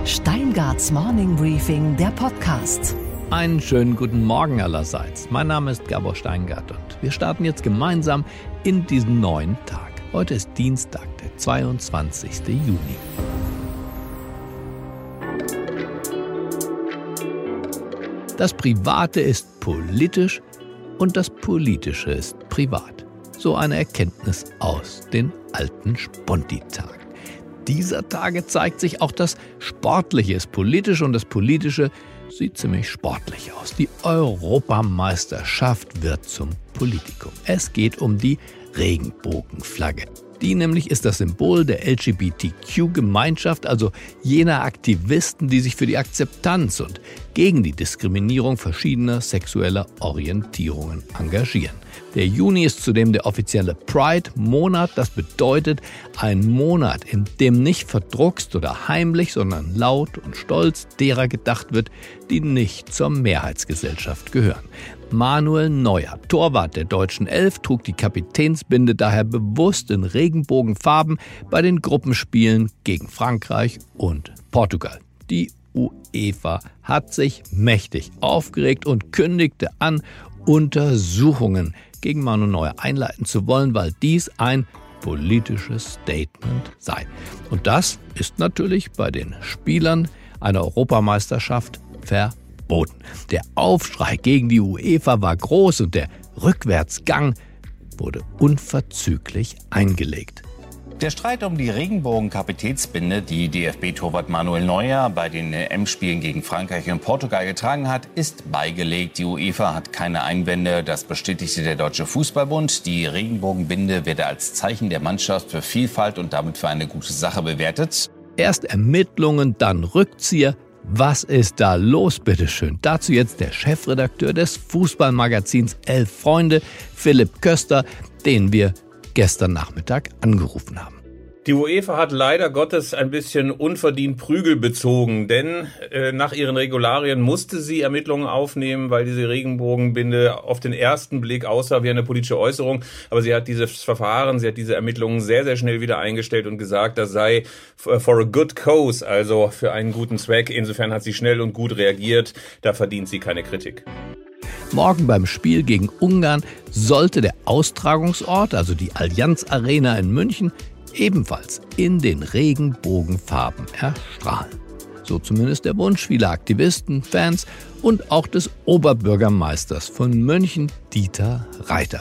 Steingarts Morning Briefing, der Podcast. Einen schönen guten Morgen allerseits. Mein Name ist Gabor Steingart und wir starten jetzt gemeinsam in diesen neuen Tag. Heute ist Dienstag, der 22. Juni. Das Private ist politisch und das Politische ist privat. So eine Erkenntnis aus den alten Sponti-Tagen. Dieser Tage zeigt sich auch, das Sportliche ist politisch und das Politische sieht ziemlich sportlich aus. Die Europameisterschaft wird zum Politikum. Es geht um die Regenbogenflagge. Die nämlich ist das Symbol der LGBTQ-Gemeinschaft, also jener Aktivisten, die sich für die Akzeptanz und gegen die Diskriminierung verschiedener sexueller Orientierungen engagieren. Der Juni ist zudem der offizielle Pride-Monat. Das bedeutet ein Monat, in dem nicht verdruckst oder heimlich, sondern laut und stolz derer gedacht wird, die nicht zur Mehrheitsgesellschaft gehören. Manuel Neuer, Torwart der deutschen Elf, trug die Kapitänsbinde daher bewusst in Regenbogenfarben bei den Gruppenspielen gegen Frankreich und Portugal. Die UEFA hat sich mächtig aufgeregt und kündigte an, Untersuchungen gegen Manuel Neuer einleiten zu wollen, weil dies ein politisches Statement sei. Und das ist natürlich bei den Spielern einer Europameisterschaft verboten. Der Aufschrei gegen die UEFA war groß und der Rückwärtsgang wurde unverzüglich eingelegt. Der Streit um die Regenbogen-Kapitänsbinde, die DFB-Torwart Manuel Neuer bei den EM-Spielen gegen Frankreich und Portugal getragen hat, ist beigelegt. Die UEFA hat keine Einwände, das bestätigte der Deutsche Fußballbund. Die Regenbogenbinde werde als Zeichen der Mannschaft für Vielfalt und damit für eine gute Sache bewertet. Erst Ermittlungen, dann Rückzieher. Was ist da los, bitteschön? Dazu jetzt der Chefredakteur des Fußballmagazins Elf Freunde, Philipp Köster, den wir gestern Nachmittag angerufen haben. Die UEFA hat leider Gottes ein bisschen unverdient Prügel bezogen, denn nach ihren Regularien musste sie Ermittlungen aufnehmen, weil diese Regenbogenbinde auf den ersten Blick aussah wie eine politische Äußerung. Aber sie hat dieses Verfahren, sie hat diese Ermittlungen sehr, sehr schnell wieder eingestellt und gesagt, das sei for a good cause, also für einen guten Zweck. Insofern hat sie schnell und gut reagiert, da verdient sie keine Kritik. Morgen beim Spiel gegen Ungarn sollte der Austragungsort, also die Allianz Arena in München, ebenfalls in den Regenbogenfarben erstrahlen. So zumindest der Wunsch vieler Aktivisten, Fans und auch des Oberbürgermeisters von München, Dieter Reiter.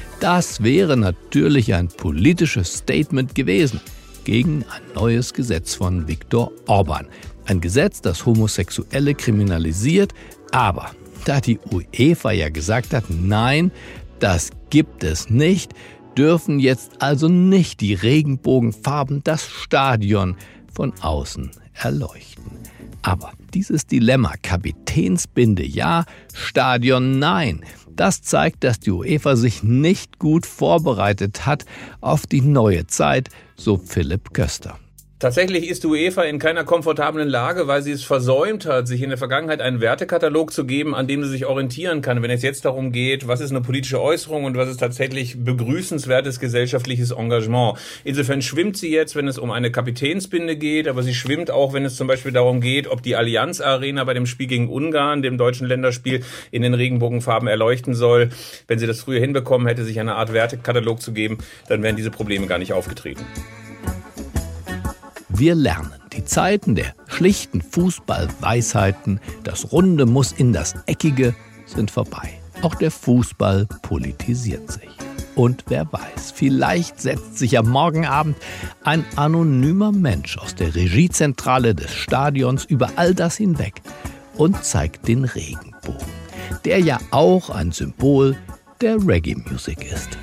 Das wäre natürlich ein politisches Statement gewesen gegen ein neues Gesetz von Viktor Orban. Ein Gesetz, das Homosexuelle kriminalisiert, aber da die UEFA ja gesagt hat, nein, das gibt es nicht, dürfen jetzt also nicht die Regenbogenfarben das Stadion von außen erleuchten. Aber dieses Dilemma, Kapitänsbinde ja, Stadion nein, das zeigt, dass die UEFA sich nicht gut vorbereitet hat auf die neue Zeit, so Philipp Köster. Tatsächlich ist die UEFA in keiner komfortablen Lage, weil sie es versäumt hat, sich in der Vergangenheit einen Wertekatalog zu geben, an dem sie sich orientieren kann. Wenn es jetzt darum geht, was ist eine politische Äußerung und was ist tatsächlich begrüßenswertes gesellschaftliches Engagement. Insofern schwimmt sie jetzt, wenn es um eine Kapitänsbinde geht, aber sie schwimmt auch, wenn es zum Beispiel darum geht, ob die Allianz Arena bei dem Spiel gegen Ungarn, dem deutschen Länderspiel, in den Regenbogenfarben erleuchten soll. Wenn sie das früher hinbekommen hätte, sich eine Art Wertekatalog zu geben, dann wären diese Probleme gar nicht aufgetreten. Wir lernen, die Zeiten der schlichten Fußballweisheiten, das Runde muss in das Eckige, sind vorbei. Auch der Fußball politisiert sich. Und wer weiß, vielleicht setzt sich am Morgenabend ein anonymer Mensch aus der Regiezentrale des Stadions über all das hinweg und zeigt den Regenbogen, der ja auch ein Symbol der Reggae-Musik ist.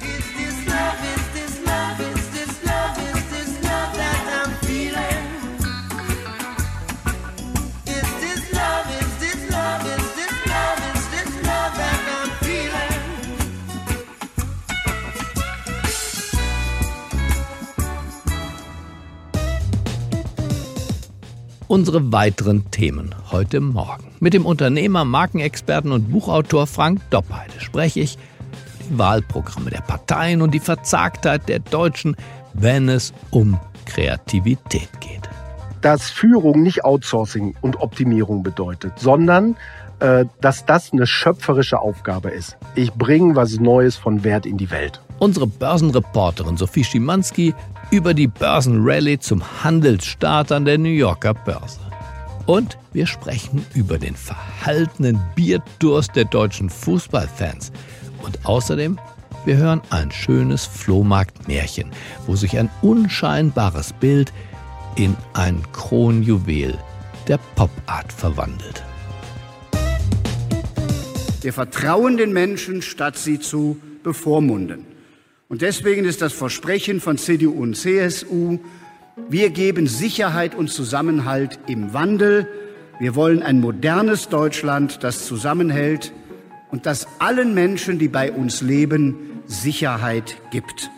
Unsere weiteren Themen heute Morgen. Mit dem Unternehmer, Markenexperten und Buchautor Frank Doppheide spreche ich über die Wahlprogramme der Parteien und die Verzagtheit der Deutschen, wenn es um Kreativität geht. dass Führung nicht Outsourcing und Optimierung bedeutet, sondern dass das eine schöpferische Aufgabe ist. Ich bringe was Neues von Wert in die Welt. Unsere Börsenreporterin Sophie Schimanski über die Börsenrallye zum Handelsstart an der New Yorker Börse. Und wir sprechen über den verhaltenen Bierdurst der deutschen Fußballfans. Und außerdem, wir hören ein schönes Flohmarktmärchen, wo sich ein unscheinbares Bild in ein Kronjuwel der Popart verwandelt. Wir vertrauen den Menschen, statt sie zu bevormunden. Und deswegen ist das Versprechen von CDU und CSU, wir geben Sicherheit und Zusammenhalt im Wandel. Wir wollen ein modernes Deutschland, das zusammenhält und das allen Menschen, die bei uns leben, Sicherheit gibt.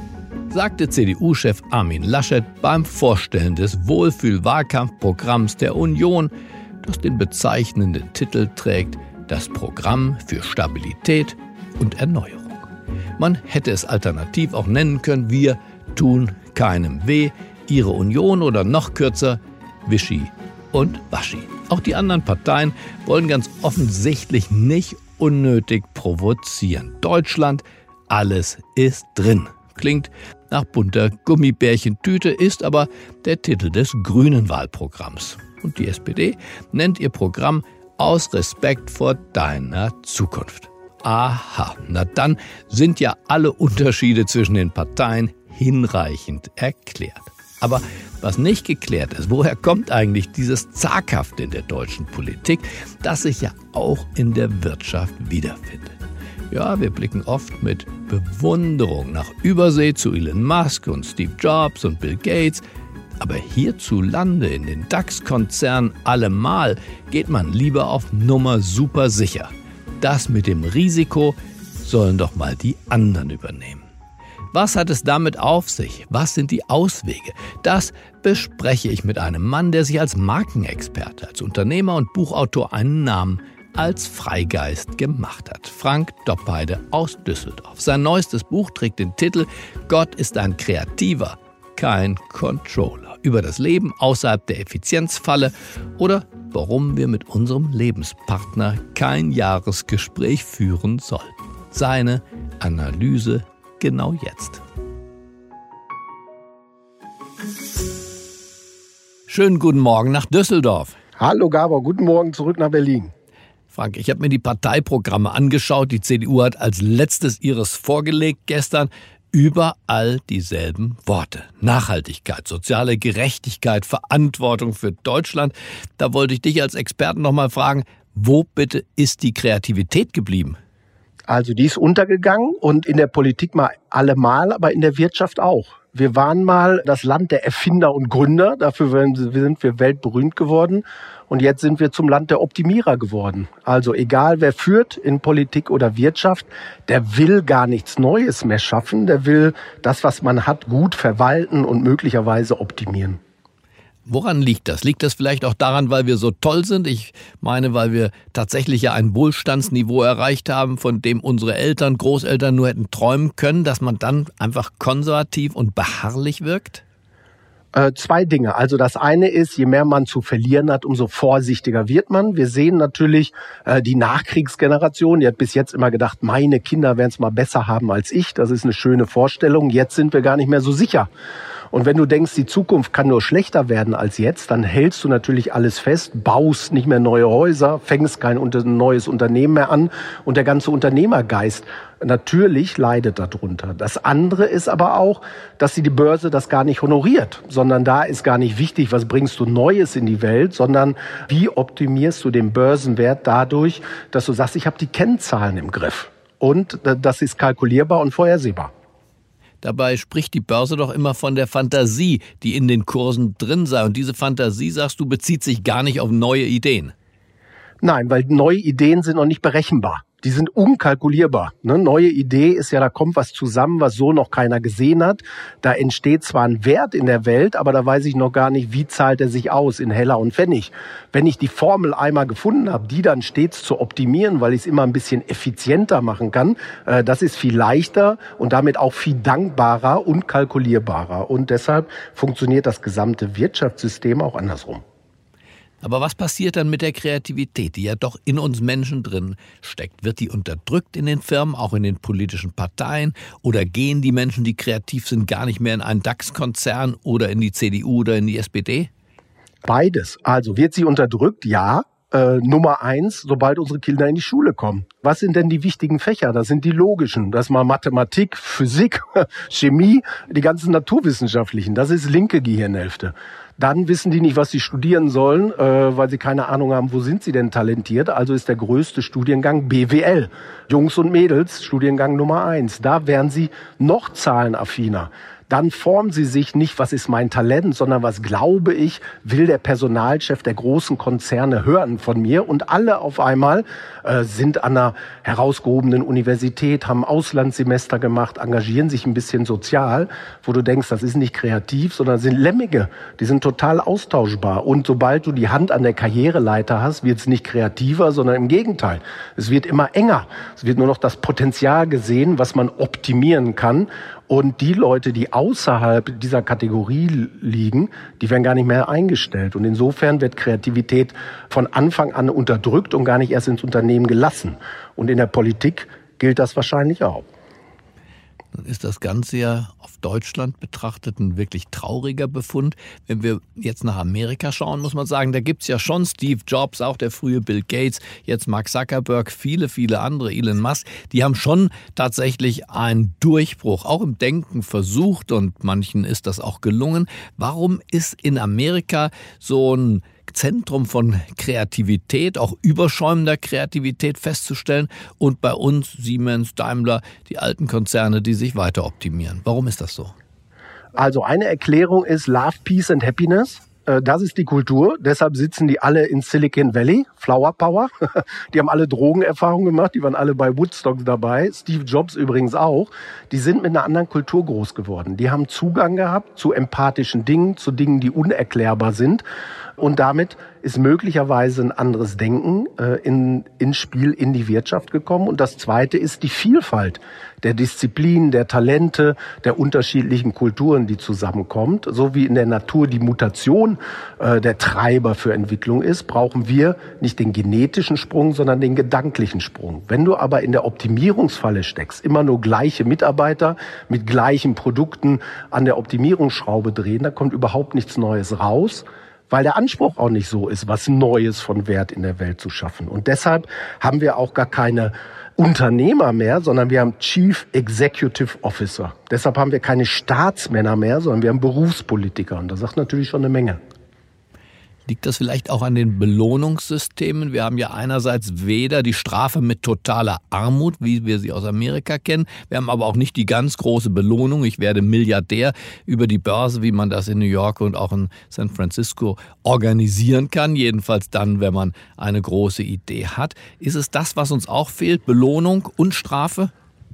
Sagte CDU-Chef Armin Laschet beim Vorstellen des Wohlfühl-Wahlkampfprogramms der Union, das den bezeichnenden Titel trägt: Das Programm für Stabilität und Erneuerung. Man hätte es alternativ auch nennen können: Wir tun keinem weh, Ihre Union, oder noch kürzer: Wischi und Waschi. Auch die anderen Parteien wollen ganz offensichtlich nicht unnötig provozieren. Deutschland, alles ist drin. Klingt nach bunter Gummibärchentüte, ist aber der Titel des grünen Wahlprogramms. Und die SPD nennt ihr Programm Aus Respekt vor deiner Zukunft. Aha, na dann sind ja alle Unterschiede zwischen den Parteien hinreichend erklärt. Aber was nicht geklärt ist, woher kommt eigentlich dieses Zaghafte in der deutschen Politik, das sich ja auch in der Wirtschaft wiederfindet? Ja, wir blicken oft mit Bewunderung nach Übersee zu Elon Musk und Steve Jobs und Bill Gates. Aber hierzulande in den DAX-Konzernen allemal geht man lieber auf Nummer super sicher. Das mit dem Risiko sollen doch mal die anderen übernehmen. Was hat es damit auf sich? Was sind die Auswege? Das bespreche ich mit einem Mann, der sich als Markenexperte, als Unternehmer und Buchautor einen Namen als Freigeist gemacht hat. Frank Doppheide aus Düsseldorf. Sein neuestes Buch trägt den Titel Gott ist ein Kreativer, kein Controller. Über das Leben außerhalb der Effizienzfalle oder warum wir mit unserem Lebenspartner kein Jahresgespräch führen sollten. Seine Analyse genau jetzt. Schönen guten Morgen nach Düsseldorf. Hallo Gabor, guten Morgen zurück nach Berlin. Frank, ich habe mir die Parteiprogramme angeschaut. Die CDU hat als letztes ihres vorgelegt gestern. Überall dieselben Worte. Nachhaltigkeit, soziale Gerechtigkeit, Verantwortung für Deutschland. Da wollte ich dich als Experten noch mal fragen, wo bitte ist die Kreativität geblieben? Also die ist untergegangen und in der Politik mal allemal, aber in der Wirtschaft auch. Wir waren mal das Land der Erfinder und Gründer, dafür sind wir weltberühmt geworden. Und jetzt sind wir zum Land der Optimierer geworden. Also egal wer führt in Politik oder Wirtschaft, der will gar nichts Neues mehr schaffen. Der will das, was man hat, gut verwalten und möglicherweise optimieren. Woran liegt das? Liegt das vielleicht auch daran, weil wir so toll sind? Ich meine, weil wir tatsächlich ja ein Wohlstandsniveau erreicht haben, von dem unsere Eltern, Großeltern nur hätten träumen können, dass man dann einfach konservativ und beharrlich wirkt? Zwei Dinge. Also das eine ist, je mehr man zu verlieren hat, umso vorsichtiger wird man. Wir sehen natürlich die Nachkriegsgeneration, die hat bis jetzt immer gedacht, meine Kinder werden es mal besser haben als ich. Das ist eine schöne Vorstellung. Jetzt sind wir gar nicht mehr so sicher. Und wenn du denkst, die Zukunft kann nur schlechter werden als jetzt, dann hältst du natürlich alles fest, baust nicht mehr neue Häuser, fängst kein neues Unternehmen mehr an und der ganze Unternehmergeist natürlich leidet darunter. Das andere ist aber auch, dass die Börse das gar nicht honoriert, sondern da ist gar nicht wichtig, was bringst du Neues in die Welt, sondern wie optimierst du den Börsenwert dadurch, dass du sagst, ich habe die Kennzahlen im Griff und das ist kalkulierbar und vorhersehbar. Dabei spricht die Börse doch immer von der Fantasie, die in den Kursen drin sei. Und diese Fantasie, sagst du, bezieht sich gar nicht auf neue Ideen. Nein, weil neue Ideen sind noch nicht berechenbar. Die sind unkalkulierbar. Eine neue Idee ist ja, da kommt was zusammen, was so noch keiner gesehen hat. Da entsteht zwar ein Wert in der Welt, aber da weiß ich noch gar nicht, wie zahlt er sich aus in Heller und Pfennig. Wenn ich die Formel einmal gefunden habe, die dann stets zu optimieren, weil ich es immer ein bisschen effizienter machen kann, das ist viel leichter und damit auch viel dankbarer und kalkulierbarer. Und deshalb funktioniert das gesamte Wirtschaftssystem auch andersrum. Aber was passiert dann mit der Kreativität, die ja doch in uns Menschen drin steckt? Wird die unterdrückt in den Firmen, auch in den politischen Parteien? Oder gehen die Menschen, die kreativ sind, gar nicht mehr in einen DAX-Konzern oder in die CDU oder in die SPD? Beides. Also wird sie unterdrückt? Ja. Nummer 1, sobald unsere Kinder in die Schule kommen. Was sind denn die wichtigen Fächer? Das sind die logischen. Das ist mal Mathematik, Physik, Chemie, die ganzen naturwissenschaftlichen. Das ist linke Gehirnhälfte. Dann wissen die nicht, was sie studieren sollen, weil sie keine Ahnung haben, wo sind sie denn talentiert. Also ist der größte Studiengang BWL. Jungs und Mädels, Studiengang Nummer 1. Da wären sie noch zahlenaffiner. Dann formen sie sich nicht, was ist mein Talent, sondern was glaube ich, will der Personalchef der großen Konzerne hören von mir. Und alle auf einmal sind an einer herausgehobenen Universität, haben Auslandssemester gemacht, engagieren sich ein bisschen sozial, wo du denkst, das ist nicht kreativ, sondern sind Lemminge. Die sind total austauschbar. Und sobald du die Hand an der Karriereleiter hast, wird es nicht kreativer, sondern im Gegenteil. Es wird immer enger. Es wird nur noch das Potenzial gesehen, was man optimieren kann. Und die Leute, die außerhalb dieser Kategorie liegen, die werden gar nicht mehr eingestellt. Und insofern wird Kreativität von Anfang an unterdrückt und gar nicht erst ins Unternehmen gelassen. Und in der Politik gilt das wahrscheinlich auch. Nun ist das Ganze ja auf Deutschland betrachtet ein wirklich trauriger Befund. Wenn wir jetzt nach Amerika schauen, muss man sagen, da gibt's ja schon Steve Jobs, auch der frühe Bill Gates, jetzt Mark Zuckerberg, viele, viele andere, Elon Musk, die haben schon tatsächlich einen Durchbruch, auch im Denken versucht und manchen ist das auch gelungen. Warum ist in Amerika so ein Zentrum von Kreativität, auch überschäumender Kreativität festzustellen und bei uns Siemens, Daimler, die alten Konzerne, die sich weiter optimieren? Warum ist das so? Also eine Erklärung ist Love, Peace and Happiness. Das ist die Kultur. Deshalb sitzen die alle in Silicon Valley, Flower Power. Die haben alle Drogenerfahrung gemacht. Die waren alle bei Woodstock dabei. Steve Jobs übrigens auch. Die sind mit einer anderen Kultur groß geworden. Die haben Zugang gehabt zu empathischen Dingen, zu Dingen, die unerklärbar sind. Und damit ist möglicherweise ein anderes Denken ins Spiel, in die Wirtschaft gekommen. Und das Zweite ist die Vielfalt der Disziplinen, der Talente, der unterschiedlichen Kulturen, die zusammenkommt. So wie in der Natur die Mutation der Treiber für Entwicklung ist, brauchen wir nicht den genetischen Sprung, sondern den gedanklichen Sprung. Wenn du aber in der Optimierungsfalle steckst, immer nur gleiche Mitarbeiter mit gleichen Produkten an der Optimierungsschraube drehen, da kommt überhaupt nichts Neues raus, weil der Anspruch auch nicht so ist, was Neues von Wert in der Welt zu schaffen. Und deshalb haben wir auch gar keine Unternehmer mehr, sondern wir haben Chief Executive Officer. Deshalb haben wir keine Staatsmänner mehr, sondern wir haben Berufspolitiker. Und das sagt natürlich schon eine Menge. Liegt das vielleicht auch an den Belohnungssystemen? Wir haben ja einerseits weder die Strafe mit totaler Armut, wie wir sie aus Amerika kennen. Wir haben aber auch nicht die ganz große Belohnung. Ich werde Milliardär über die Börse, wie man das in New York und auch in San Francisco organisieren kann. Jedenfalls dann, wenn man eine große Idee hat. Ist es das, was uns auch fehlt? Belohnung und Strafe?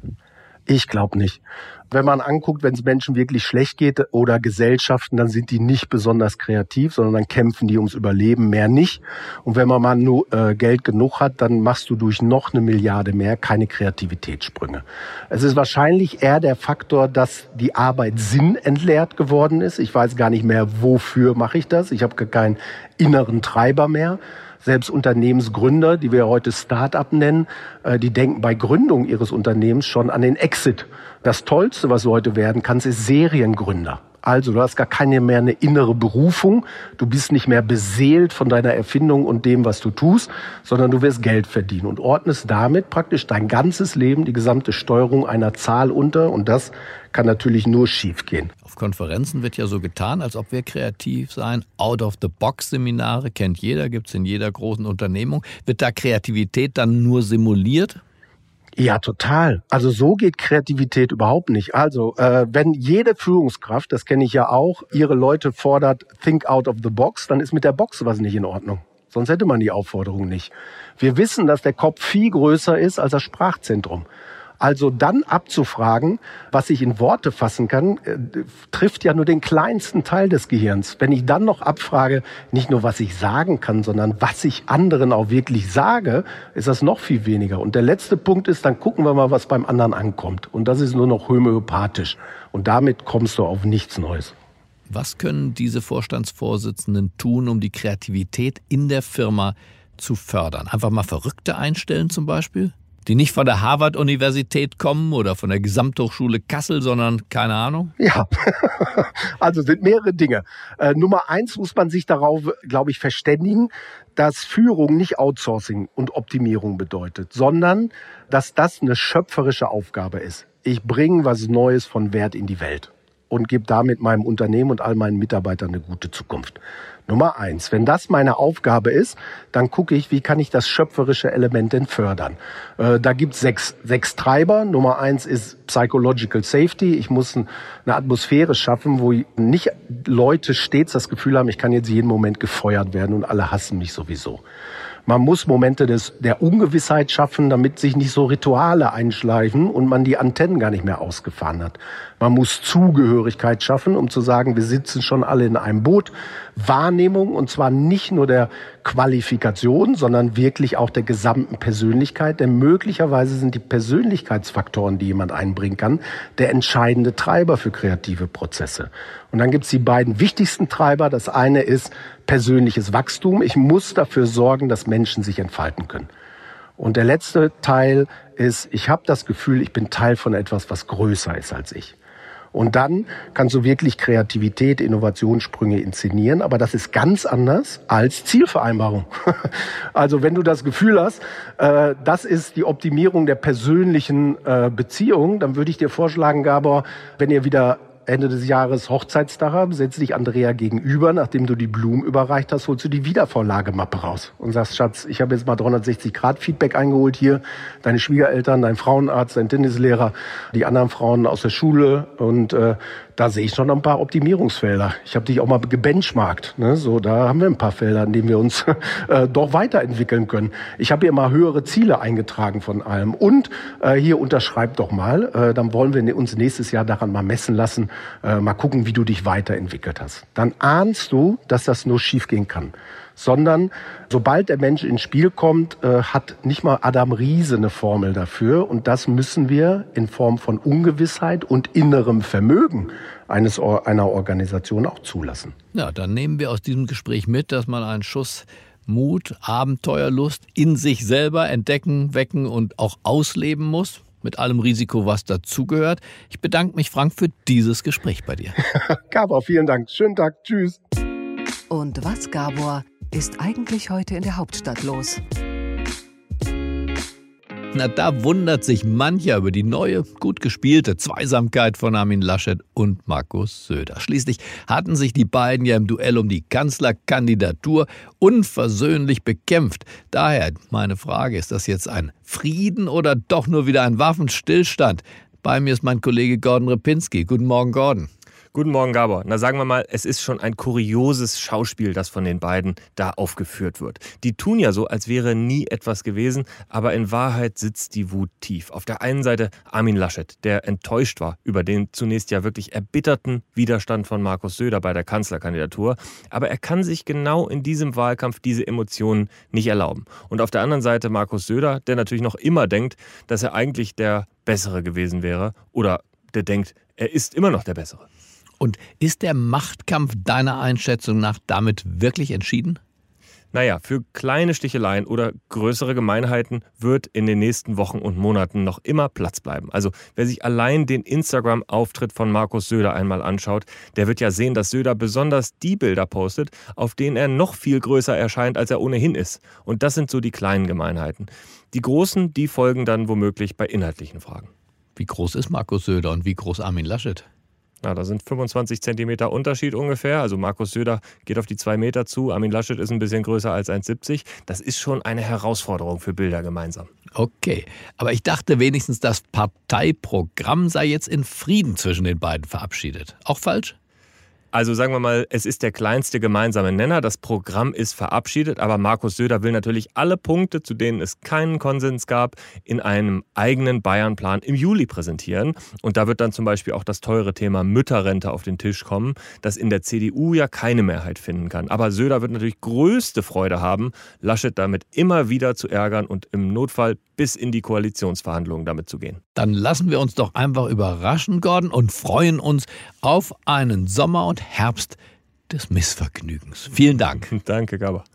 Ich glaube nicht. Wenn man anguckt, wenn es Menschen wirklich schlecht geht oder Gesellschaften, dann sind die nicht besonders kreativ, sondern dann kämpfen die ums Überleben, mehr nicht. Und wenn man mal nur Geld genug hat, dann machst du durch noch 1 Milliarde mehr keine Kreativitätssprünge. Es ist wahrscheinlich eher der Faktor, dass die Arbeit sinnentleert geworden ist. Ich weiß gar nicht mehr, wofür mache ich das. Ich habe gar keinen inneren Treiber mehr. Selbst Unternehmensgründer, die wir heute Start-up nennen, die denken bei Gründung ihres Unternehmens schon an den Exit. Das Tollste, was du heute werden kannst, ist Seriengründer. Also du hast gar keine mehr eine innere Berufung, du bist nicht mehr beseelt von deiner Erfindung und dem, was du tust, sondern du wirst Geld verdienen und ordnest damit praktisch dein ganzes Leben, die gesamte Steuerung einer Zahl unter und das kann natürlich nur schiefgehen. Auf Konferenzen wird ja so getan, als ob wir kreativ seien. Out-of-the-Box-Seminare kennt jeder, gibt es in jeder großen Unternehmung. Wird da Kreativität dann nur simuliert? Ja, total. Also so geht Kreativität überhaupt nicht. Also wenn jede Führungskraft, das kenne ich ja auch, ihre Leute fordert, think out of the box, dann ist mit der Box was nicht in Ordnung. Sonst hätte man die Aufforderung nicht. Wir wissen, dass der Kopf viel größer ist als das Sprachzentrum. Also dann abzufragen, was ich in Worte fassen kann, trifft ja nur den kleinsten Teil des Gehirns. Wenn ich dann noch abfrage, nicht nur was ich sagen kann, sondern was ich anderen auch wirklich sage, ist das noch viel weniger. Und der letzte Punkt ist, dann gucken wir mal, was beim anderen ankommt. Und das ist nur noch homöopathisch. Und damit kommst du auf nichts Neues. Was können diese Vorstandsvorsitzenden tun, um die Kreativität in der Firma zu fördern? Einfach mal Verrückte einstellen zum Beispiel? Die nicht von der Harvard-Universität kommen oder von der Gesamthochschule Kassel, sondern keine Ahnung? Ja, also sind mehrere Dinge. Nummer 1 muss man sich darauf, glaube ich, verständigen, dass Führung nicht Outsourcing und Optimierung bedeutet, sondern dass das eine schöpferische Aufgabe ist. Ich bringe was Neues von Wert in die Welt und gebe damit meinem Unternehmen und all meinen Mitarbeitern eine gute Zukunft. Nummer 1, wenn das meine Aufgabe ist, dann gucke ich, wie kann ich das schöpferische Element denn fördern. Da gibt es sechs Treiber. Nummer 1 ist Psychological Safety. Ich muss eine Atmosphäre schaffen, wo nicht Leute stets das Gefühl haben, ich kann jetzt jeden Moment gefeuert werden und alle hassen mich sowieso. Man muss Momente der Ungewissheit schaffen, damit sich nicht so Rituale einschleifen und man die Antennen gar nicht mehr ausgefahren hat. Man muss Zugehörigkeit schaffen, um zu sagen, wir sitzen schon alle in einem Boot. Wahrnehmung, und zwar nicht nur der Qualifikation, sondern wirklich auch der gesamten Persönlichkeit. Denn möglicherweise sind die Persönlichkeitsfaktoren, die jemand einbringen kann, der entscheidende Treiber für kreative Prozesse. Und dann gibt es die beiden wichtigsten Treiber. Das eine ist persönliches Wachstum. Ich muss dafür sorgen, dass Menschen sich entfalten können. Und der letzte Teil ist, ich habe das Gefühl, ich bin Teil von etwas, was größer ist als ich. Und dann kannst du wirklich Kreativität, Innovationssprünge inszenieren. Aber das ist ganz anders als Zielvereinbarung. Also wenn du das Gefühl hast, das ist die Optimierung der persönlichen Beziehung, dann würde ich dir vorschlagen, Gabor, wenn ihr wieder Ende des Jahres Hochzeitstag haben, setzt dich Andrea gegenüber, nachdem du die Blumen überreicht hast, holst du die Wiedervorlagemappe raus und sagst, Schatz, ich habe jetzt mal 360-Grad-Feedback eingeholt hier, deine Schwiegereltern, dein Frauenarzt, dein Tennislehrer, die anderen Frauen aus der Schule und da sehe ich schon noch ein paar Optimierungsfelder. Ich habe dich auch mal gebenchmarkt, ne? So, da haben wir ein paar Felder, in denen wir uns doch weiterentwickeln können. Ich habe hier mal höhere Ziele eingetragen von allem und hier unterschreib doch mal, dann wollen wir uns nächstes Jahr daran mal messen lassen, mal gucken, wie du dich weiterentwickelt hast. Dann ahnst du, dass das nur schiefgehen kann. Sondern sobald der Mensch ins Spiel kommt, hat nicht mal Adam Riese eine Formel dafür. Und das müssen wir in Form von Ungewissheit und innerem Vermögen einer Organisation auch zulassen. Ja, dann nehmen wir aus diesem Gespräch mit, dass man einen Schuss Mut, Abenteuerlust in sich selber entdecken, wecken und auch ausleben muss. Mit allem Risiko, was dazugehört. Ich bedanke mich, Frank, für dieses Gespräch bei dir. Gabor, vielen Dank. Schönen Tag. Tschüss. Und was, Gabor, ist eigentlich heute in der Hauptstadt los? Na, da wundert sich mancher über die neue, gut gespielte Zweisamkeit von Armin Laschet und Markus Söder. Schließlich hatten sich die beiden ja im Duell um die Kanzlerkandidatur unversöhnlich bekämpft. Daher meine Frage, ist das jetzt ein Frieden oder doch nur wieder ein Waffenstillstand? Bei mir ist mein Kollege Gordon Repinski. Guten Morgen, Gordon. Guten Morgen, Gabor. Na, sagen wir mal, es ist schon ein kurioses Schauspiel, das von den beiden da aufgeführt wird. Die tun ja so, als wäre nie etwas gewesen, aber in Wahrheit sitzt die Wut tief. Auf der einen Seite Armin Laschet, der enttäuscht war über den zunächst ja wirklich erbitterten Widerstand von Markus Söder bei der Kanzlerkandidatur. Aber er kann sich genau in diesem Wahlkampf diese Emotionen nicht erlauben. Und auf der anderen Seite Markus Söder, der natürlich noch immer denkt, dass er eigentlich der Bessere gewesen wäre oder der denkt, er ist immer noch der Bessere. Und ist der Machtkampf deiner Einschätzung nach damit wirklich entschieden? Naja, für kleine Sticheleien oder größere Gemeinheiten wird in den nächsten Wochen und Monaten noch immer Platz bleiben. Also wer sich allein den Instagram-Auftritt von Markus Söder einmal anschaut, der wird ja sehen, dass Söder besonders die Bilder postet, auf denen er noch viel größer erscheint, als er ohnehin ist. Und das sind so die kleinen Gemeinheiten. Die großen, die folgen dann womöglich bei inhaltlichen Fragen. Wie groß ist Markus Söder und wie groß Armin Laschet? Na, da sind 25 Zentimeter Unterschied ungefähr. Also Markus Söder geht auf die 2 Meter zu. Armin Laschet ist ein bisschen größer als 1,70. Das ist schon eine Herausforderung für Bilder gemeinsam. Okay, aber ich dachte wenigstens, das Parteiprogramm sei jetzt in Frieden zwischen den beiden verabschiedet. Auch falsch? Also sagen wir mal, es ist der kleinste gemeinsame Nenner. Das Programm ist verabschiedet, aber Markus Söder will natürlich alle Punkte, zu denen es keinen Konsens gab, in einem eigenen Bayern-Plan im Juli präsentieren. Und da wird dann zum Beispiel auch das teure Thema Mütterrente auf den Tisch kommen, das in der CDU ja keine Mehrheit finden kann. Aber Söder wird natürlich größte Freude haben, Laschet damit immer wieder zu ärgern und im Notfall bis in die Koalitionsverhandlungen damit zu gehen. Dann lassen wir uns doch einfach überraschen, Gordon, und freuen uns auf einen Sommer und Herbst des Missvergnügens. Vielen Dank. Danke, Gabor.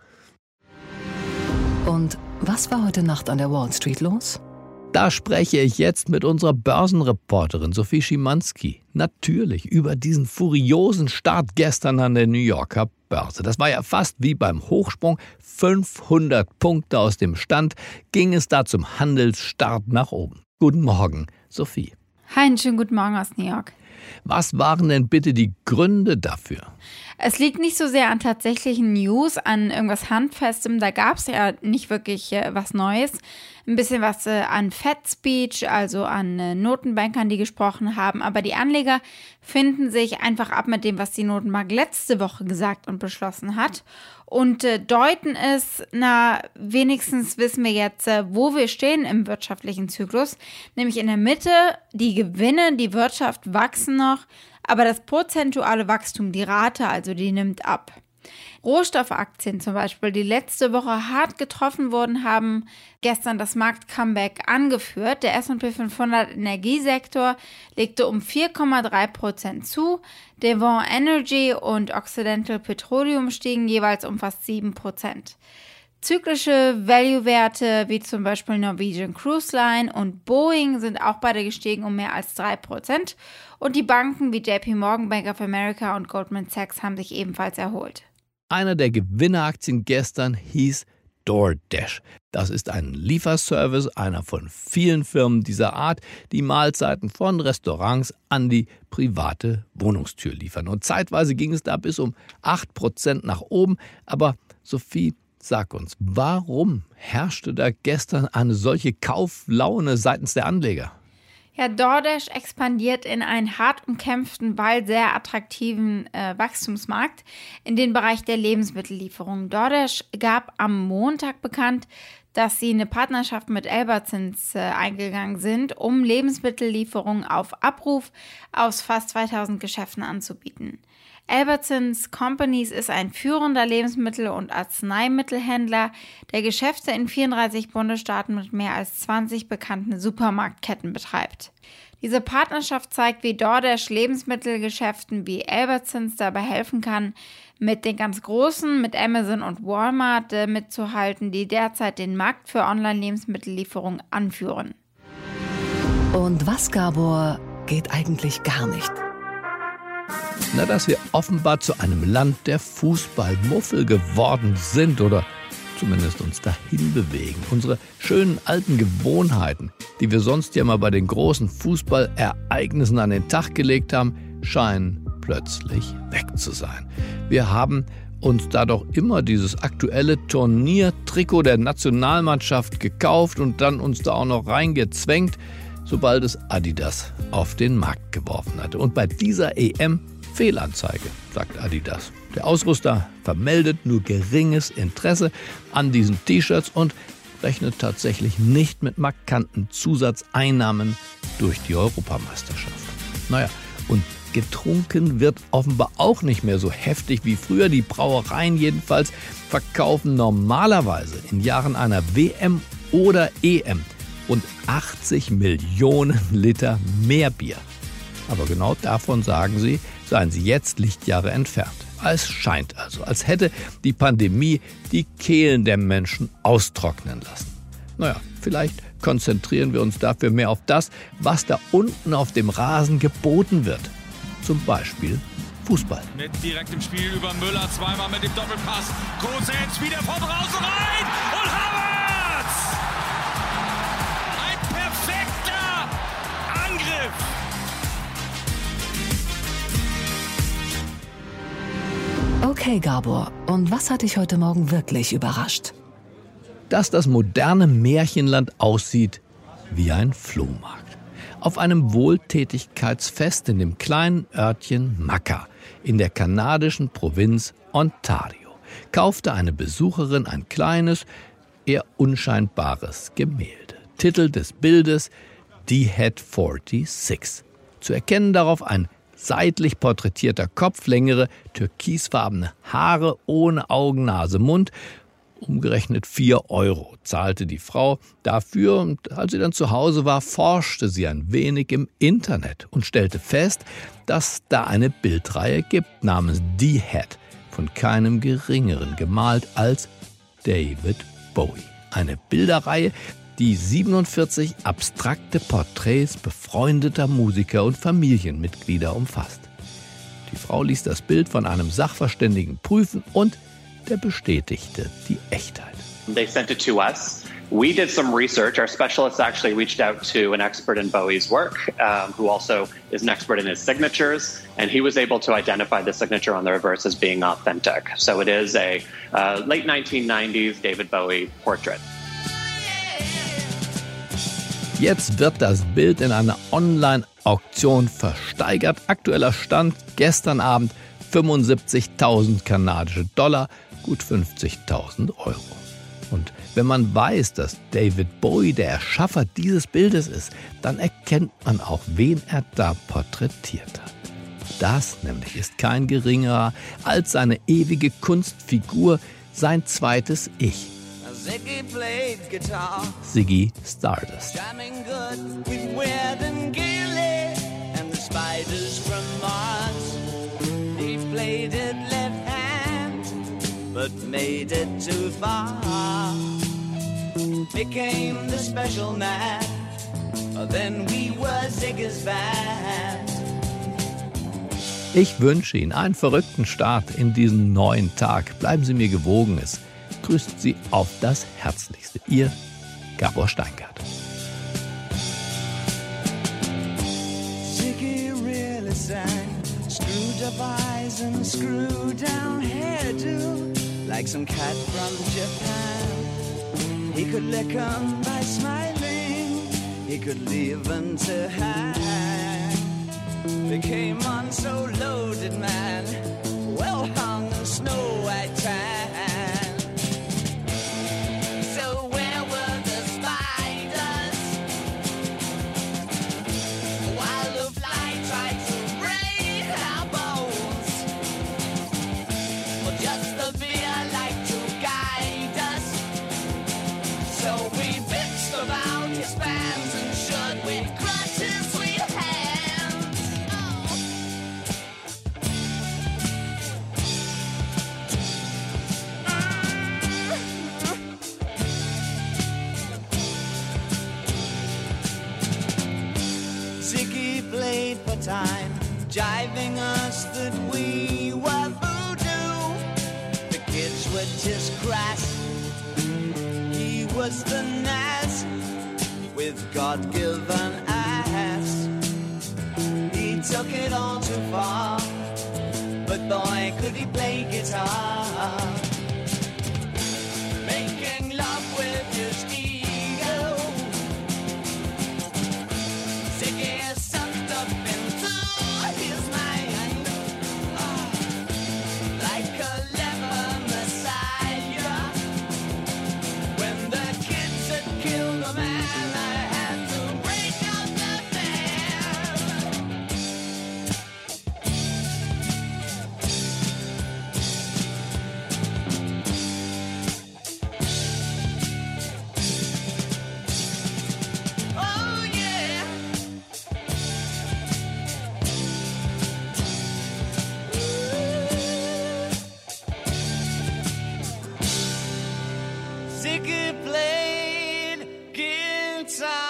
Und was war heute Nacht an der Wall Street los? Da spreche ich jetzt mit unserer Börsenreporterin Sophie Schimanski. Natürlich über diesen furiosen Start gestern an der New Yorker Börse. Das war ja fast wie beim Hochsprung. 500 Punkte aus dem Stand ging es da zum Handelsstart nach oben. Guten Morgen, Sophie. Hi, einen schönen guten Morgen aus New York. Was waren denn bitte die Gründe dafür? Es liegt nicht so sehr an tatsächlichen News, an irgendwas Handfestem. Da gab es ja nicht wirklich was Neues. Ein bisschen was an Fed-Speech, also an Notenbankern, die gesprochen haben. Aber die Anleger finden sich einfach ab mit dem, was die Notenbank letzte Woche gesagt und beschlossen hat. Und deuten es, wenigstens wissen wir jetzt, wo wir stehen im wirtschaftlichen Zyklus. Nämlich in der Mitte, die Gewinne, die Wirtschaft wachsen noch. Aber das prozentuale Wachstum, die Rate, also die nimmt ab. Rohstoffaktien zum Beispiel, die letzte Woche hart getroffen wurden, haben gestern das Marktcomeback angeführt. Der S&P 500 Energiesektor legte um 4,3% zu. Devon Energy und Occidental Petroleum stiegen jeweils um fast 7%. Zyklische Value-Werte wie zum Beispiel Norwegian Cruise Line und Boeing sind auch beide gestiegen um mehr als 3%. Und die Banken wie JP Morgan, Bank of America und Goldman Sachs haben sich ebenfalls erholt. Einer der Gewinneraktien gestern hieß DoorDash. Das ist ein Lieferservice, einer von vielen Firmen dieser Art, die Mahlzeiten von Restaurants an die private Wohnungstür liefern. Und zeitweise ging es da bis um 8% nach oben. Aber Sophie, sag uns, warum herrschte da gestern eine solche Kauflaune seitens der Anleger? Ja, DoorDash expandiert in einen hart umkämpften, bald sehr attraktiven Wachstumsmarkt in den Bereich der Lebensmittellieferung. DoorDash gab am Montag bekannt, dass sie eine Partnerschaft mit Albertsons eingegangen sind, um Lebensmittellieferungen auf Abruf aus fast 2000 Geschäften anzubieten. Albertsons Companies ist ein führender Lebensmittel- und Arzneimittelhändler, der Geschäfte in 34 Bundesstaaten mit mehr als 20 bekannten Supermarktketten betreibt. Diese Partnerschaft zeigt, wie DoorDash Lebensmittelgeschäften wie Albertsons dabei helfen kann, mit den ganz Großen, mit Amazon und Walmart mitzuhalten, die derzeit den Markt für Online-Lebensmittellieferung anführen. Und was, Gabor, geht eigentlich gar nicht? Na, dass wir offenbar zu einem Land der Fußballmuffel geworden sind oder zumindest uns dahin bewegen. Unsere schönen alten Gewohnheiten, die wir sonst ja mal bei den großen Fußballereignissen an den Tag gelegt haben, scheinen plötzlich weg zu sein. Wir haben uns da doch immer dieses aktuelle Turniertrikot der Nationalmannschaft gekauft und dann uns da auch noch reingezwängt, sobald es Adidas auf den Markt geworfen hatte. Und bei dieser EM Fehlanzeige, sagt Adidas. Der Ausrüster vermeldet nur geringes Interesse an diesen T-Shirts und rechnet tatsächlich nicht mit markanten Zusatzeinnahmen durch die Europameisterschaft. Naja, und getrunken wird offenbar auch nicht mehr so heftig wie früher. Die Brauereien jedenfalls verkaufen normalerweise in Jahren einer WM oder EM rund 80 Millionen Liter mehr Bier. Aber genau davon sagen sie, seien sie jetzt Lichtjahre entfernt. Es scheint also, als hätte die Pandemie die Kehlen der Menschen austrocknen lassen. Naja, vielleicht konzentrieren wir uns dafür mehr auf das, was da unten auf dem Rasen geboten wird. Zum Beispiel Fußball. Mit direkt im Spiel über Müller, zweimal mit dem Doppelpass. Kosec wieder von draußen rein und Havertz! Ein perfekter Angriff! Okay, Gabor, und was hat dich heute Morgen wirklich überrascht? Dass das moderne Märchenland aussieht wie ein Flohmarkt. Auf einem Wohltätigkeitsfest in dem kleinen Örtchen Macca in der kanadischen Provinz Ontario kaufte eine Besucherin ein kleines, eher unscheinbares Gemälde. Titel des Bildes Die Head 46. Zu erkennen darauf ein seitlich porträtierter Kopf, längere türkisfarbene Haare ohne Augen, Nase, Mund. Umgerechnet 4 € zahlte die Frau dafür, und als sie dann zu Hause war, forschte sie ein wenig im Internet und stellte fest, dass da eine Bildreihe gibt namens The Head, von keinem Geringeren gemalt als David Bowie. Eine Bilderreihe, die 47 abstrakte Porträts befreundeter Musiker und Familienmitglieder umfasst. Die Frau ließ das Bild von einem Sachverständigen prüfen und der bestätigte die Echtheit. They sent it to us. We did some research. Our specialists actually reached out to an expert in Bowie's work, who also is an expert in his signatures, and he was able to identify the signature on the reverse as being authentic. So it is a late 1990s David Bowie portrait. Jetzt wird das Bild in einer Online-Auktion versteigert. Aktueller Stand gestern Abend 75.000 kanadische Dollar, gut 50.000 €. Und wenn man weiß, dass David Bowie der Erschaffer dieses Bildes ist, dann erkennt man auch, wen er da porträtiert hat. Das nämlich ist kein geringerer als seine ewige Kunstfigur, sein zweites Ich. Ziggy played guitar. Ziggy Stardust. Jamming good with Weird and Gilly and the spiders from Mars. He played it left hand, but made it too far. Became the special man, then we were Ziggy's band. Ich wünsche Ihnen einen verrückten Start in diesen neuen Tag. Bleiben Sie mir gewogen. Es grüßt Sie auf das Herzlichste. Ihr Gabor Steingart. Ziggy really sang, screwed up eyes and screwed down hairdo, like some cat from Japan. He could lick 'em by smiling, he could leave 'em to hang. Became on so loaded man, well hung in snow white tan. Time, jiving us that we were voodoo. The kids were just crass. He was the Nas with God-given ass. He took it all too far, but boy, could he play guitar. Making love with his ego. Ziggy sucked up into his mind, like a clever messiah. When the kids had killed a man, I had to break out the band. Oh yeah. Ziggy played guitar.